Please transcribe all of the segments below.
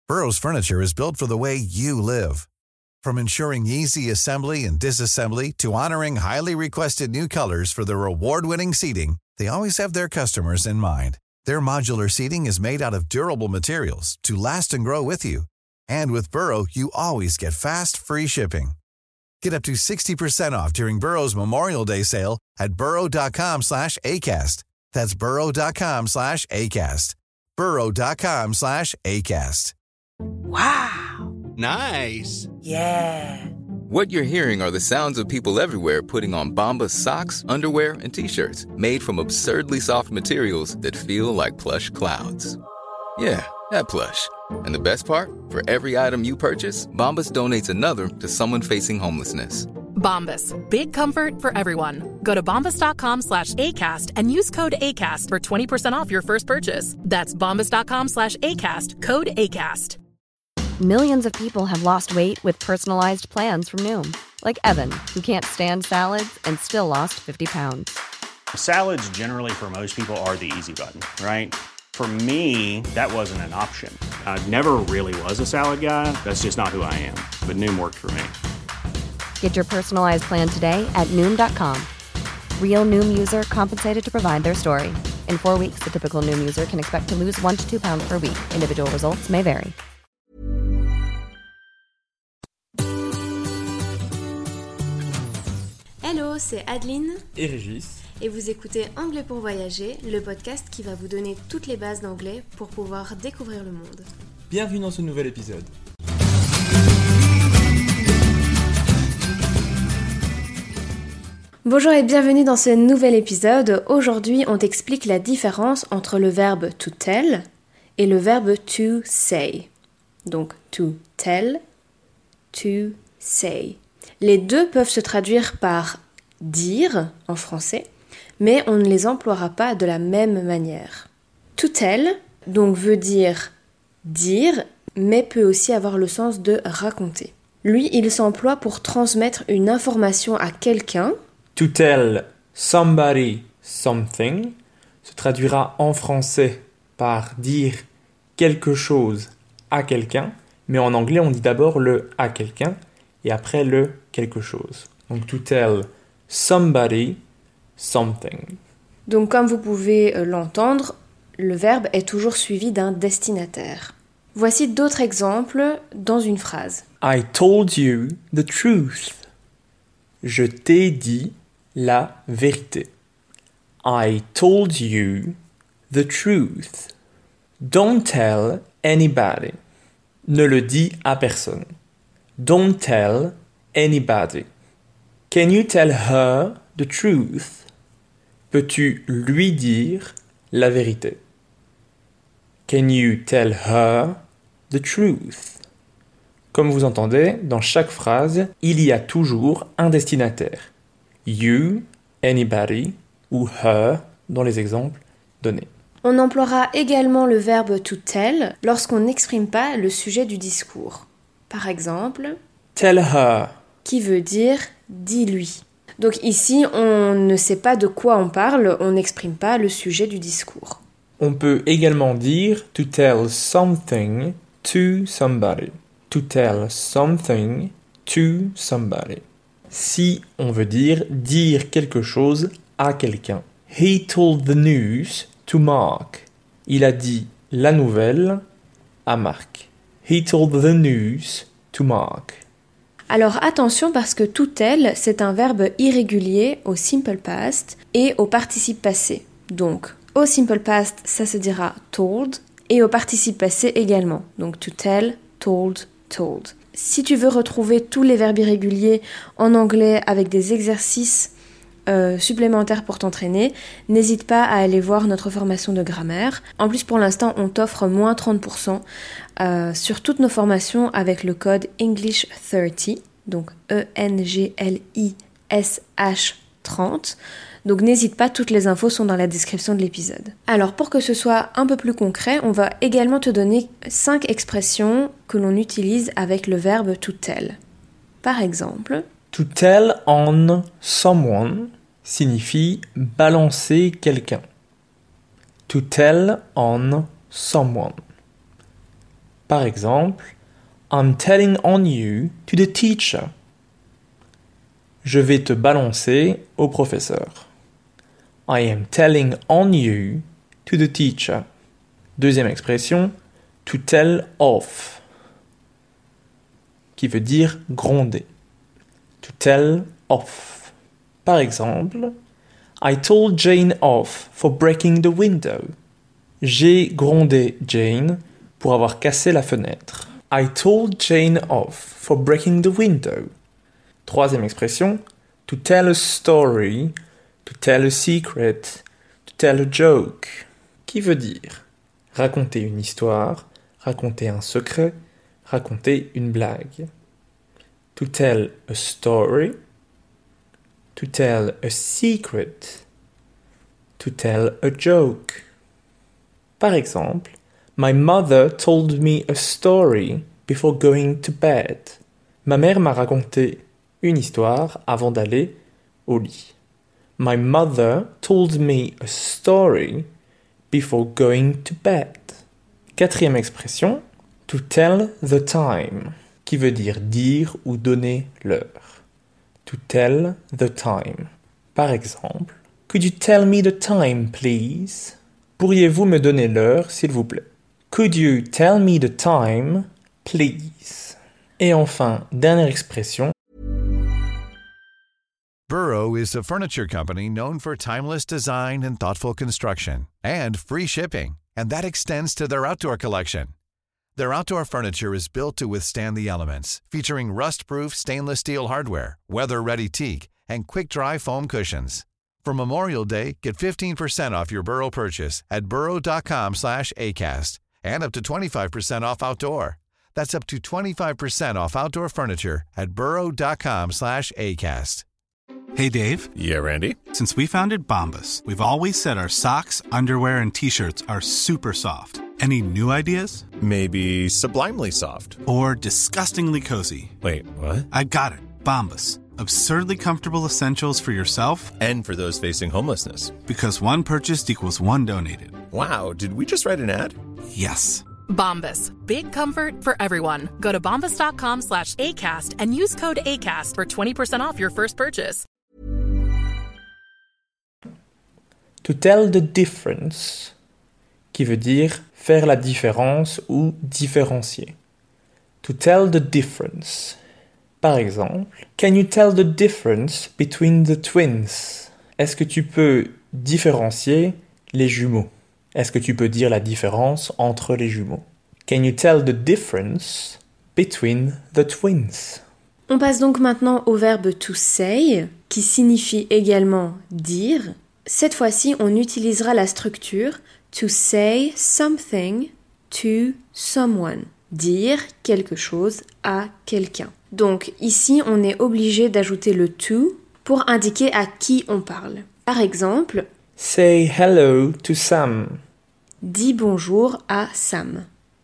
Burrow's furniture is built for the way you live. From ensuring easy assembly and disassembly to honoring highly requested new colors for their award-winning seating, they always have their customers in mind. Their modular seating is made out of durable materials to last and grow with you. And with Burrow, you always get fast, free shipping. Get up to 60% off during Burrow's Memorial Day sale at burrow.com/ACAST. That's burrow.com/ACAST. burrow.com/ACAST. Wow! Nice! Yeah! What you're hearing are the sounds of people everywhere putting on Bombas socks, underwear, and T-shirts made from absurdly soft materials that feel like plush clouds. Yeah, that plush. And the best part? For every item you purchase, Bombas donates another to someone facing homelessness. Bombas. Big comfort for everyone. Go to bombas.com/ACAST and use code ACAST for 20% off your first purchase. That's bombas.com/ACAST. Code ACAST. Millions of people have lost weight with personalized plans from Noom. Like Evan, who can't stand salads and still lost 50 pounds. Salads generally for most people are the easy button, right? For me, that wasn't an option. I never really was a salad guy. That's just not who I am. But Noom worked for me. Get your personalized plan today at Noom.com. Real Noom user compensated to provide their story. In 4 weeks, the typical Noom user can expect to lose 1 to 2 pounds per week. Individual results may vary. Hello, c'est Adeline et Régis. Et vous écoutez Anglais pour voyager, le podcast qui va vous donner toutes les bases d'anglais pour pouvoir découvrir le monde. Bienvenue dans ce nouvel épisode. Bonjour et bienvenue dans ce nouvel épisode. Aujourd'hui, on t'explique la différence entre le verbe to tell et le verbe to say. Donc, to tell, to say. Les deux peuvent se traduire par dire en français, mais on ne les emploiera pas de la même manière. To tell, donc veut dire dire, mais peut aussi avoir le sens de raconter. Lui, il s'emploie pour transmettre une information à quelqu'un. To tell somebody something se traduira en français par dire quelque chose à quelqu'un, mais en anglais on dit d'abord le à quelqu'un et après le quelque chose. Donc to tell somebody something. Donc comme vous pouvez l'entendre, le verbe est toujours suivi d'un destinataire. Voici d'autres exemples dans une phrase. I told you the truth. Je t'ai dit la vérité. I told you the truth. Don't tell anybody. Ne le dis à personne. Don't tell anybody. Can you tell her the truth? Peux-tu lui dire la vérité? Can you tell her the truth? Comme vous entendez, dans chaque phrase, il y a toujours un destinataire. You, anybody ou her dans les exemples donnés. On emploiera également le verbe to tell lorsqu'on n'exprime pas le sujet du discours. Par exemple, tell her, qui veut dire dis-lui. Donc ici, on ne sait pas de quoi on parle, on n'exprime pas le sujet du discours. On peut également dire to tell something to somebody. To tell something to somebody. Si on veut dire quelque chose à quelqu'un. He told the news to Mark. Il a dit la nouvelle à Marc. He told the news to Mark. Alors attention parce que to tell, c'est un verbe irrégulier au simple past et au participe passé. Donc, au simple past, ça se dira told et au participe passé également. Donc to tell, told, told. Si tu veux retrouver tous les verbes irréguliers en anglais avec des exercices supplémentaires pour t'entraîner, n'hésite pas à aller voir notre formation de grammaire. En plus, pour l'instant, on t'offre moins 30% sur toutes nos formations avec le code English30, donc ENGLISH 30. Donc n'hésite pas, toutes les infos sont dans la description de l'épisode. Alors pour que ce soit un peu plus concret, on va également te donner 5 expressions que l'on utilise avec le verbe to tell. Par exemple, to tell on someone signifie balancer quelqu'un. To tell on someone. Par exemple, I'm telling on you to the teacher. Je vais te balancer au professeur. I am telling on you to the teacher. Deuxième expression, to tell off, qui veut dire gronder. To tell off. Par exemple, I told Jane off for breaking the window. J'ai grondé Jane pour avoir cassé la fenêtre. I told Jane off for breaking the window. Troisième expression, to tell a story, to tell a secret, to tell a joke, qui veut dire raconter une histoire, raconter un secret, raconter une blague. To tell a story, to tell a secret, to tell a joke. Par exemple, My mother told me a story before going to bed. Ma mère m'a raconté une histoire avant d'aller au lit. My mother told me a story before going to bed. Quatrième expression, to tell the time, qui veut dire ou donner l'heure. To tell the time. Par exemple, Could you tell me the time, please? Pourriez-vous me donner l'heure, s'il vous plaît? Could you tell me the time, please? Et enfin, dernière expression. Burrow is a furniture company known for timeless design and thoughtful construction, and free shipping, and that extends to their outdoor collection. Their outdoor furniture is built to withstand the elements, featuring rust-proof stainless steel hardware, weather-ready teak, and quick-dry foam cushions. For Memorial Day, get 15% off your Burrow purchase at burrow.com/acast, and up to 25% off outdoor. That's up to 25% off outdoor furniture at burrow.com/acast. Hey, Dave. Yeah, Randy. Since we founded Bombas, we've always said our socks, underwear, and T-shirts are super soft. Any new ideas? Maybe sublimely soft. Or disgustingly cozy. Wait, what? I got it. Bombas. Absurdly comfortable essentials for yourself and for those facing homelessness. Because one purchased equals one donated. Wow, did we just write an ad? Yes. Bombas. Big comfort for everyone. Go to bombas.com/ACAST and use code ACAST for 20% off your first purchase. To tell the difference, qui veut dire faire la différence ou différencier. To tell the difference. Par exemple, Can you tell the difference between the twins? Est-ce que tu peux différencier les jumeaux? Est-ce que tu peux dire la différence entre les jumeaux? Can you tell the difference between the twins? On passe donc maintenant au verbe to say, qui signifie également dire. Cette fois-ci, on utilisera la structure to say something to someone. Dire quelque chose à quelqu'un. Donc ici, on est obligé d'ajouter le to pour indiquer à qui on parle. Par exemple, Say hello to Sam. Dis bonjour à Sam.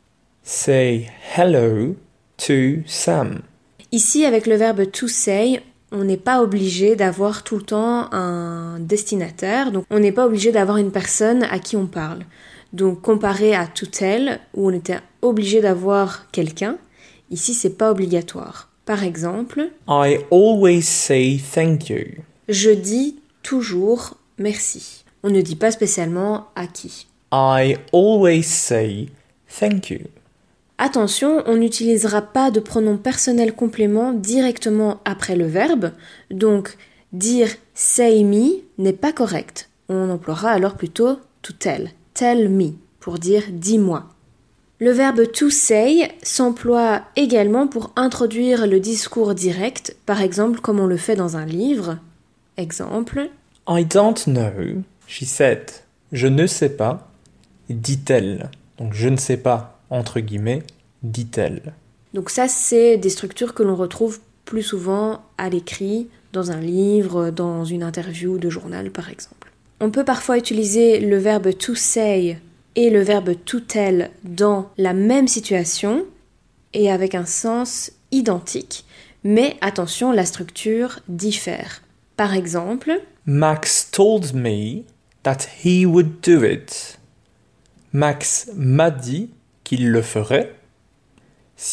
Say hello to Sam. Ici, avec le verbe to say, on n'est pas obligé d'avoir tout le temps un destinataire, donc on n'est pas obligé d'avoir une personne à qui on parle. Donc comparé à to tell, où on était obligé d'avoir quelqu'un, ici c'est pas obligatoire. Par exemple, I always say thank you. Je dis toujours merci. On ne dit pas spécialement à qui. I always say thank you. Attention, on n'utilisera pas de pronom personnel complément directement après le verbe, donc dire say me n'est pas correct. On emploiera alors plutôt to tell. Tell me, pour dire dis-moi. Le verbe to say s'emploie également pour introduire le discours direct, par exemple comme on le fait dans un livre. Exemple. I don't know, she said. Je ne sais pas, dit-elle. Donc je ne sais pas, entre guillemets, dit-elle. Donc ça, c'est des structures que l'on retrouve plus souvent à l'écrit, dans un livre, dans une interview de journal par exemple. On peut parfois utiliser le verbe to say et le verbe to tell dans la même situation et avec un sens identique, mais attention, la structure diffère. Par exemple, Max told me that he would do it. Max m'a dit qu'il le ferait.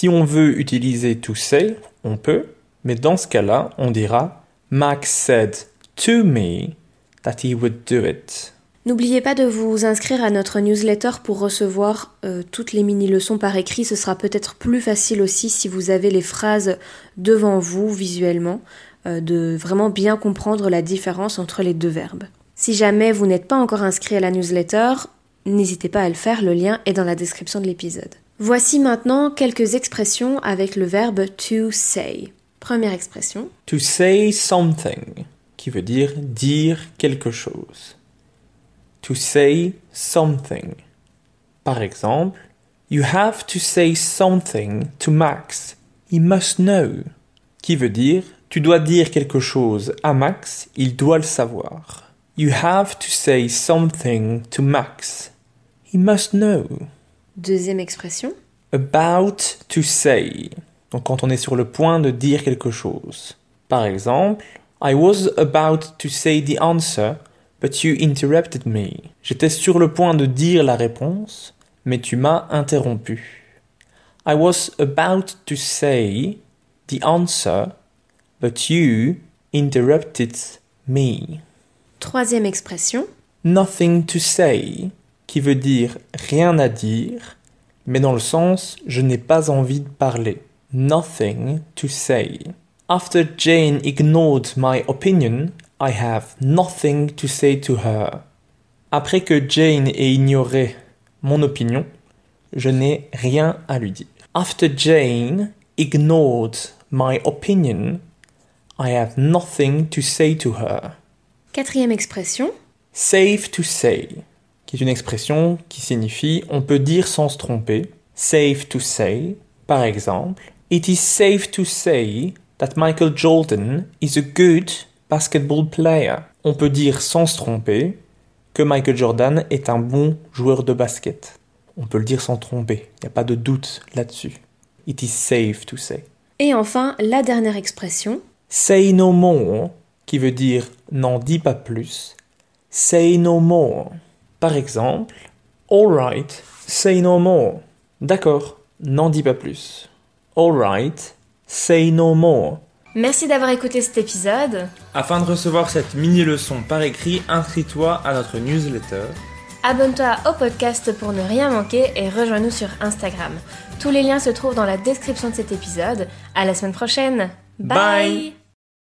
Si on veut utiliser to say, on peut, mais dans ce cas-là, on dira Max said to me that he would do it. N'oubliez pas de vous inscrire à notre newsletter pour recevoir toutes les mini-leçons par écrit. Ce sera peut-être plus facile aussi si vous avez les phrases devant vous visuellement, de vraiment bien comprendre la différence entre les deux verbes. Si jamais vous n'êtes pas encore inscrit à la newsletter, n'hésitez pas à le faire, le lien est dans la description de l'épisode. Voici maintenant quelques expressions avec le verbe to say. Première expression. To say something, qui veut dire quelque chose. To say something. Par exemple, You have to say something to Max. He must know. Qui veut dire tu dois dire quelque chose à Max, il doit le savoir. You have to say something to Max. He must know. Deuxième expression. About to say. Donc quand on est sur le point de dire quelque chose. Par exemple, I was about to say the answer, but you interrupted me. J'étais sur le point de dire la réponse, mais tu m'as interrompu. I was about to say the answer, but you interrupted me. Troisième expression. Nothing to say, qui veut dire rien à dire, mais dans le sens je n'ai pas envie de parler. Nothing to say. After Jane ignored my opinion, I have nothing to say to her. Après que Jane ait ignoré mon opinion, je n'ai rien à lui dire. After Jane ignored my opinion, I have nothing to say to her. Quatrième expression. Safe to say, qui est une expression qui signifie on peut dire sans se tromper. Safe to say, par exemple, It is safe to say that Michael Jordan is a good basketball player. On peut dire sans se tromper que Michael Jordan est un bon joueur de basket. On peut le dire sans tromper, il n'y a pas de doute là-dessus. It is safe to say. Et enfin, la dernière expression. Say no more, qui veut dire n'en dis pas plus. Say no more. Par exemple, all right, say no more. D'accord, n'en dis pas plus. All right, say no more. Merci d'avoir écouté cet épisode. Afin de recevoir cette mini-leçon par écrit, inscris-toi à notre newsletter. Abonne-toi au podcast pour ne rien manquer et rejoins-nous sur Instagram. Tous les liens se trouvent dans la description de cet épisode. À la semaine prochaine. Bye.